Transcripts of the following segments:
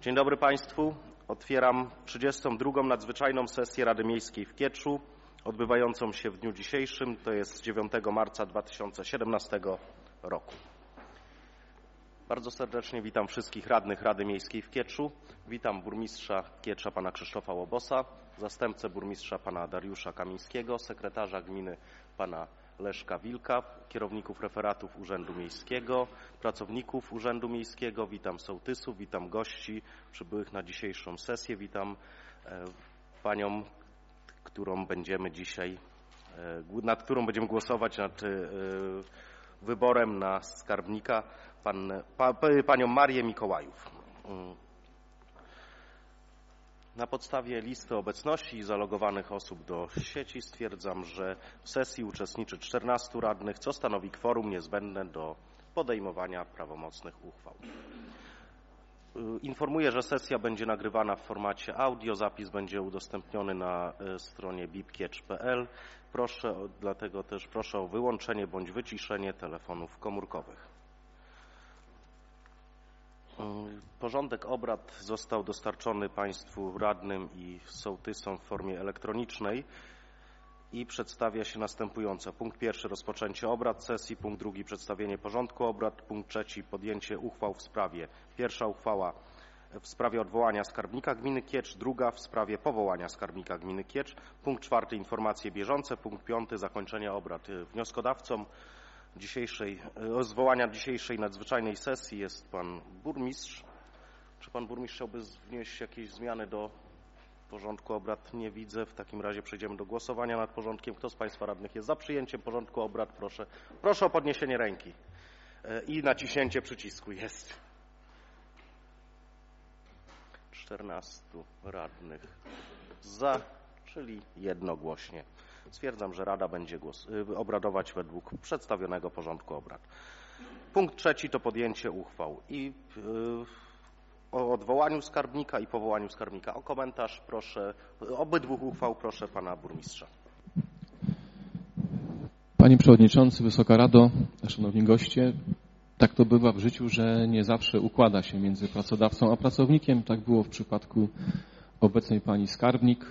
Dzień dobry Państwu. Otwieram 32. nadzwyczajną sesję Rady Miejskiej w Kieczu, odbywającą się w dniu dzisiejszym, to jest 9 marca 2017 roku. Bardzo serdecznie witam wszystkich radnych Rady Miejskiej w Kieczu. Witam burmistrza Kiecza pana Krzysztofa Łobosa, zastępcę burmistrza pana Dariusza Kamińskiego, sekretarza gminy pana Leszka Wilka, kierowników referatów Urzędu Miejskiego, pracowników Urzędu Miejskiego, witam sołtysów, witam gości przybyłych na dzisiejszą sesję, witam panią, nad którą będziemy głosować, nad wyborem na skarbnika, panią Marię Mikołajów. Na podstawie listy obecności i zalogowanych osób do sieci stwierdzam, że w sesji uczestniczy 14 radnych, co stanowi kworum niezbędne do podejmowania prawomocnych uchwał. Informuję, że sesja będzie nagrywana w formacie audio, zapis będzie udostępniony na stronie bipkiecz.pl. Dlatego też proszę o wyłączenie bądź wyciszenie telefonów komórkowych. Porządek obrad został dostarczony Państwu radnym i sołtysom w formie elektronicznej i przedstawia się następująco. Punkt pierwszy: rozpoczęcie obrad sesji. Punkt drugi: przedstawienie porządku obrad. Punkt trzeci: podjęcie uchwał w sprawie. Pierwsza uchwała w sprawie odwołania skarbnika gminy Kiecz, druga w sprawie powołania skarbnika gminy Kiecz. Punkt czwarty: informacje bieżące. Punkt piąty: zakończenie obrad. Wnioskodawcą zwołania dzisiejszej nadzwyczajnej sesji jest pan burmistrz. Czy pan burmistrz chciałby wnieść jakieś zmiany do porządku obrad? Nie widzę. W takim razie przejdziemy do głosowania nad porządkiem. Kto z Państwa radnych jest za przyjęciem porządku obrad? Proszę o podniesienie ręki i naciśnięcie przycisku. Jest 14 radnych za, czyli jednogłośnie. Stwierdzam, że Rada będzie obradować według przedstawionego porządku obrad. Punkt trzeci to podjęcie uchwał o odwołaniu skarbnika i powołaniu skarbnika. O komentarz proszę, obydwu uchwał proszę pana burmistrza. Panie Przewodniczący, Wysoka Rado, Szanowni Goście, tak to bywa w życiu, że nie zawsze układa się między pracodawcą a pracownikiem. Tak było w przypadku obecnej pani skarbnik,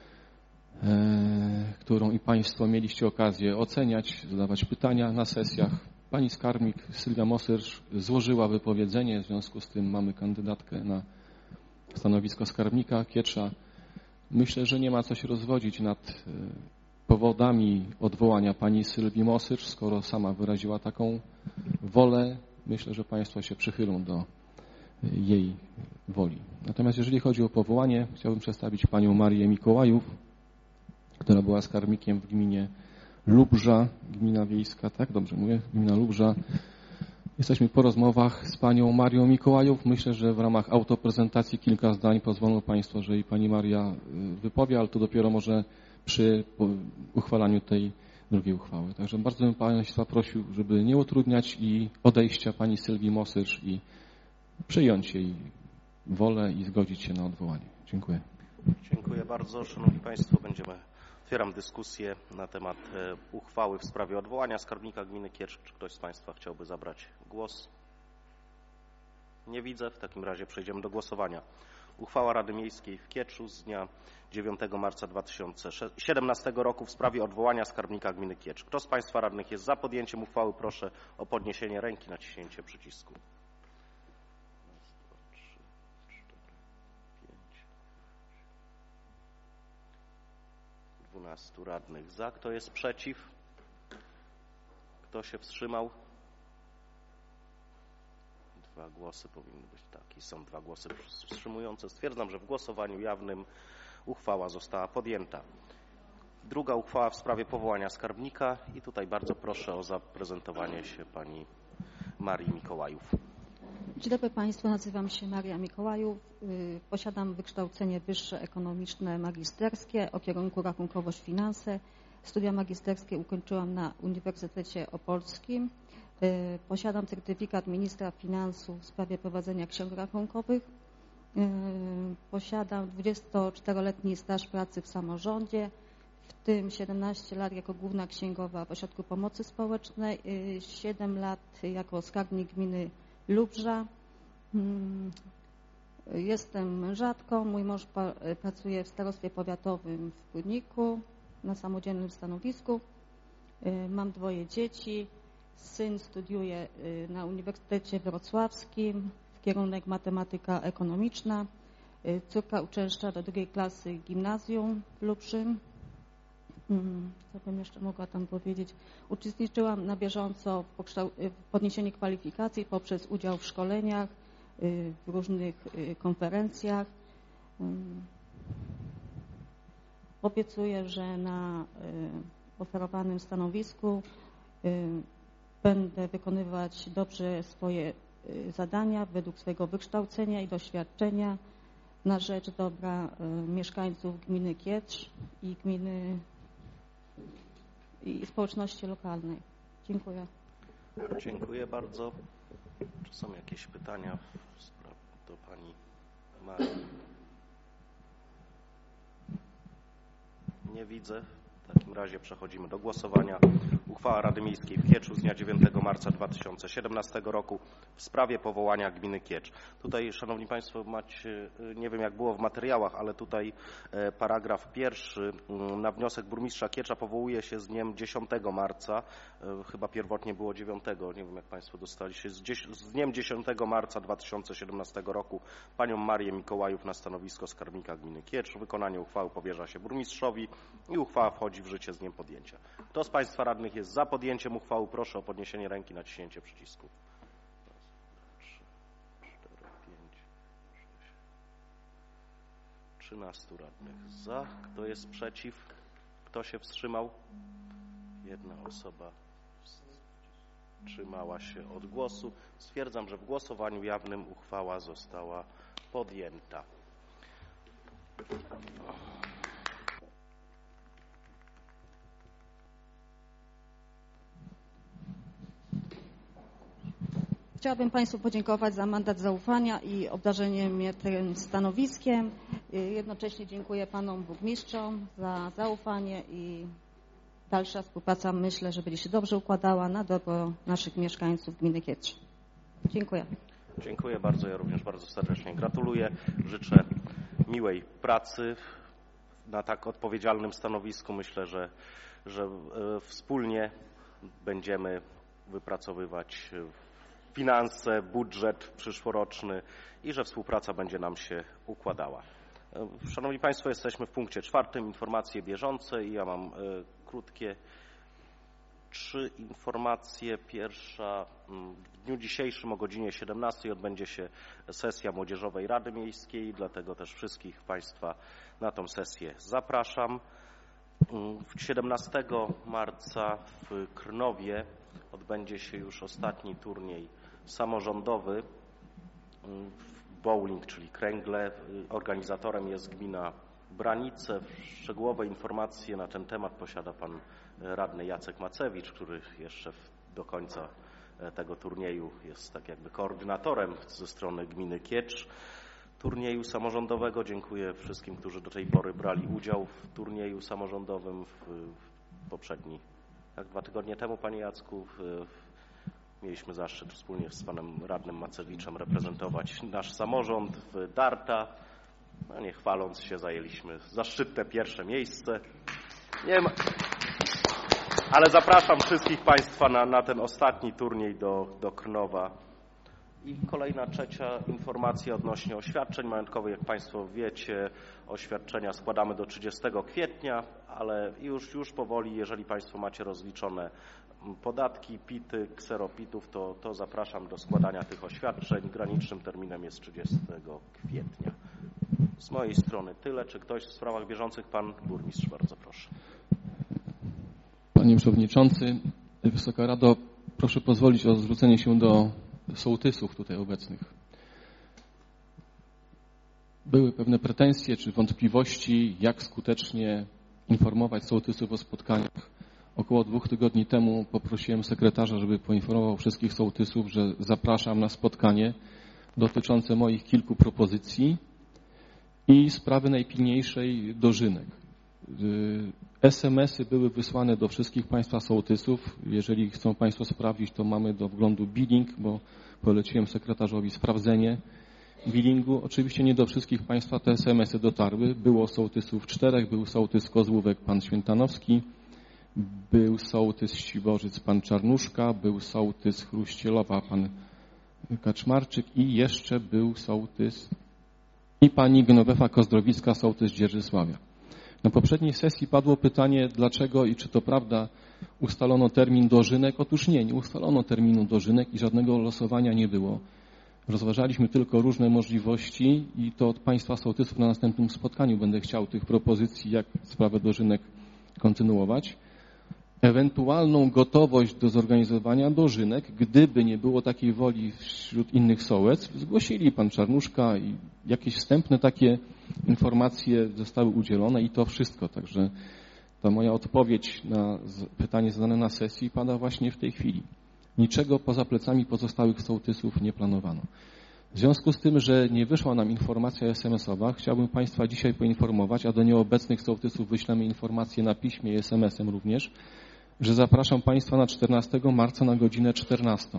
którą i Państwo mieliście okazję oceniać, zadawać pytania na sesjach. Pani skarbnik Sylwia Mosyrz złożyła wypowiedzenie, w związku z tym mamy kandydatkę na stanowisko skarbnika Kiecza. Myślę, że nie ma co się rozwodzić nad powodami odwołania pani Sylwii Mosyrz, skoro sama wyraziła taką wolę. Myślę, że Państwo się przychylą do jej woli. Natomiast jeżeli chodzi o powołanie, chciałbym przedstawić panią Marię Mikołajów, która była skarbnikiem w gminie Lubrza, gmina wiejska, tak dobrze mówię, gmina Lubrza. Jesteśmy po rozmowach z panią Marią Mikołajów. Myślę, że w ramach autoprezentacji kilka zdań pozwolą Państwo, że i pani Maria wypowie, ale to dopiero może przy uchwalaniu tej drugiej uchwały. Także bardzo bym Państwa prosił, żeby nie utrudniać i odejścia pani Sylwii Mosyrz i przyjąć jej wolę i zgodzić się na odwołanie. Dziękuję. Dziękuję bardzo. Szanowni Państwo, otwieram dyskusję na temat uchwały w sprawie odwołania skarbnika gminy Kiecz. Czy ktoś z Państwa chciałby zabrać głos? Nie widzę. W takim razie przejdziemy do głosowania. Uchwała Rady Miejskiej w Kieczu z dnia 9 marca 2017 roku w sprawie odwołania skarbnika gminy Kiecz. Kto z Państwa radnych jest za podjęciem uchwały? Proszę o podniesienie ręki, naciśnięcie przycisku. 12 radnych za. Kto jest przeciw? Kto się wstrzymał? 2 głosy powinny być takie. Są 2 głosy wstrzymujące. Stwierdzam, że w głosowaniu jawnym uchwała została podjęta. Druga uchwała w sprawie powołania skarbnika i tutaj bardzo proszę o zaprezentowanie się pani Marii Mikołajów. Dzień dobry Państwu, nazywam się Maria Mikołajów. Posiadam wykształcenie wyższe ekonomiczne magisterskie o kierunku rachunkowość finanse. Studia magisterskie ukończyłam na Uniwersytecie Opolskim. Posiadam certyfikat ministra finansów w sprawie prowadzenia ksiąg rachunkowych. Posiadam 24-letni staż pracy w samorządzie, w tym 17 lat jako główna księgowa w Ośrodku Pomocy Społecznej, 7 lat jako skarbnik gminy Lubrza. Jestem mężatką, mój mąż pracuje w starostwie powiatowym w Prudniku na samodzielnym stanowisku. Mam 2 dzieci. Syn studiuje na Uniwersytecie Wrocławskim w kierunek matematyka ekonomiczna. Córka uczęszcza do 2. klasy gimnazjum w Lubrzym. Co bym jeszcze mogła tam powiedzieć? Uczestniczyłam na bieżąco w podniesieniu kwalifikacji poprzez udział w szkoleniach, w różnych konferencjach. Obiecuję, że na oferowanym stanowisku będę wykonywać dobrze swoje zadania według swojego wykształcenia i doświadczenia na rzecz dobra mieszkańców gminy Kietrz i gminy i społeczności lokalnej. Dziękuję. Dziękuję bardzo. Czy są jakieś pytania do pani Marii? Nie widzę. W takim razie przechodzimy do głosowania. Uchwała Rady Miejskiej w Kieczu z dnia 9 marca 2017 roku w sprawie powołania gminy Kiecz. Tutaj, szanowni państwo, macie, nie wiem jak było w materiałach, ale tutaj paragraf 1 na wniosek burmistrza Kiecza powołuje się z dniem 10 marca, chyba pierwotnie było 9, nie wiem jak państwo dostali się, z dniem 10 marca 2017 roku panią Marię Mikołajów na stanowisko skarbnika gminy Kiecz. Wykonanie uchwały powierza się burmistrzowi i uchwała wchodzi w życie z dniem podjęcia. Kto z państwa radnych jest za podjęciem uchwały? Proszę o podniesienie ręki, naciśnięcie przycisku. 13 radnych za. Kto jest przeciw? Kto się wstrzymał? 1 osoba wstrzymała się od głosu. Stwierdzam, że w głosowaniu jawnym uchwała została podjęta. Chciałabym państwu podziękować za mandat zaufania i obdarzenie mnie tym stanowiskiem. Jednocześnie dziękuję panom burmistrzom za zaufanie i dalsza współpraca, myślę, że będzie się dobrze układała na dobro naszych mieszkańców gminy Kietrz. Dziękuję. Dziękuję bardzo. Ja również bardzo serdecznie gratuluję. Życzę miłej pracy na tak odpowiedzialnym stanowisku. Myślę, że wspólnie będziemy wypracowywać finanse, budżet przyszłoroczny i że współpraca będzie nam się układała. Szanowni Państwo, jesteśmy w punkcie 4. Informacje bieżące i ja mam krótkie 3 informacje. Pierwsza, w dniu dzisiejszym o godzinie 17 odbędzie się sesja Młodzieżowej Rady Miejskiej, dlatego też wszystkich Państwa na tą sesję zapraszam. 17 marca w Krnowie odbędzie się już ostatni turniej samorządowy bowling, czyli kręgle. Organizatorem jest gmina Branice. Szczegółowe informacje na ten temat posiada pan radny Jacek Macewicz, który jeszcze do końca tego turnieju jest tak jakby koordynatorem ze strony gminy Kiecz turnieju samorządowego. Dziękuję wszystkim, którzy do tej pory brali udział w turnieju samorządowym poprzedni, 2 tygodnie temu, panie Jacku, mieliśmy zaszczyt wspólnie z panem radnym Macewiczem reprezentować nasz samorząd w darta. No nie chwaląc się, zajęliśmy zaszczytne 1. miejsce. Nie ma... Ale zapraszam wszystkich państwa na ten ostatni turniej do Krnowa. I kolejna 3. informacja odnośnie oświadczeń majątkowych. Jak państwo wiecie, oświadczenia składamy do 30 kwietnia, ale już powoli, jeżeli państwo macie rozliczone podatki, PIT-y, kseropitów, to zapraszam do składania tych oświadczeń. Granicznym terminem jest 30 kwietnia. Z mojej strony tyle. Czy ktoś w sprawach bieżących? Pan burmistrz, bardzo proszę. Panie Przewodniczący, Wysoka Rado, proszę pozwolić o zwrócenie się do sołtysów tutaj obecnych. Były pewne pretensje czy wątpliwości, jak skutecznie informować sołtysów o spotkaniach. Około 2 tygodni temu poprosiłem sekretarza, żeby poinformował wszystkich sołtysów, że zapraszam na spotkanie dotyczące moich kilku propozycji i sprawy najpilniejszej dożynek. SMS-y były wysłane do wszystkich państwa sołtysów. Jeżeli chcą państwo sprawdzić, to mamy do wglądu billing, bo poleciłem sekretarzowi sprawdzenie. billingu. Oczywiście nie do wszystkich Państwa te SMS-y dotarły. Było sołtysów 4, był sołtys Kozłówek, pan Świętanowski, był sołtys Ściworzyc, pan Czarnuszka, był sołtys Chruścielowa, pan Kaczmarczyk i jeszcze był sołtys i pani Genowefa Kozdrowicka, sołtys Dzierżysławia. Na poprzedniej sesji padło pytanie, dlaczego i czy to prawda ustalono termin dożynek. Otóż nie ustalono terminu dożynek i żadnego losowania nie było. Rozważaliśmy tylko różne możliwości i to od Państwa sołtysów na następnym spotkaniu będę chciał tych propozycji, jak sprawę dożynek kontynuować. Ewentualną gotowość do zorganizowania dożynek, gdyby nie było takiej woli wśród innych sołectw, zgłosili pan Czarnuszka i jakieś wstępne takie informacje zostały udzielone i to wszystko. Także ta moja odpowiedź na pytanie zadane na sesji pada właśnie w tej chwili. Niczego poza plecami pozostałych sołtysów nie planowano. W związku z tym, że nie wyszła nam informacja SMS-owa, chciałbym Państwa dzisiaj poinformować, a do nieobecnych sołtysów wyślemy informację na piśmie i SMS-em również, że zapraszam Państwa na 14 marca na godzinę 14.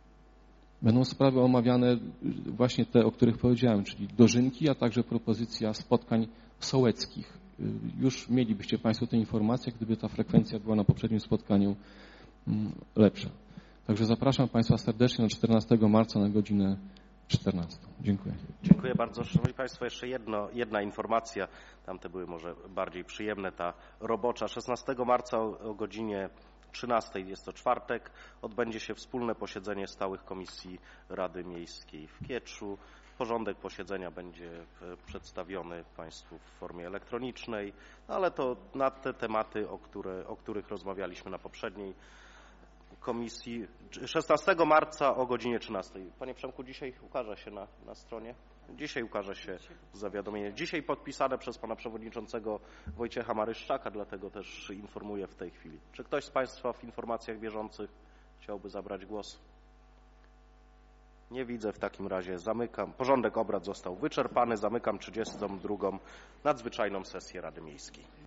Będą sprawy omawiane właśnie te, o których powiedziałem, czyli dożynki, a także propozycja spotkań sołeckich. Już mielibyście Państwo tę informację, gdyby ta frekwencja była na poprzednim spotkaniu lepsza. Także zapraszam Państwa serdecznie na 14 marca na godzinę 14. Dziękuję. Dziękuję bardzo. Szanowni Państwo, jeszcze jedna informacja. Tamte były może bardziej przyjemne. Ta robocza 16 marca o godzinie 13, jest to czwartek, odbędzie się wspólne posiedzenie stałych komisji Rady Miejskiej w Kieczu. Porządek posiedzenia będzie przedstawiony Państwu w formie elektronicznej, ale to na te tematy, o których rozmawialiśmy na poprzedniej komisji. 16 marca o godzinie 13. Panie Przemku, dzisiaj ukaże się na stronie? Dzisiaj ukaże się zawiadomienie. Dzisiaj podpisane przez pana przewodniczącego Wojciecha Maryszczaka, dlatego też informuję w tej chwili. Czy ktoś z Państwa w informacjach bieżących chciałby zabrać głos? Nie widzę, w takim razie zamykam. Porządek obrad został wyczerpany. Zamykam 32. nadzwyczajną sesję Rady Miejskiej.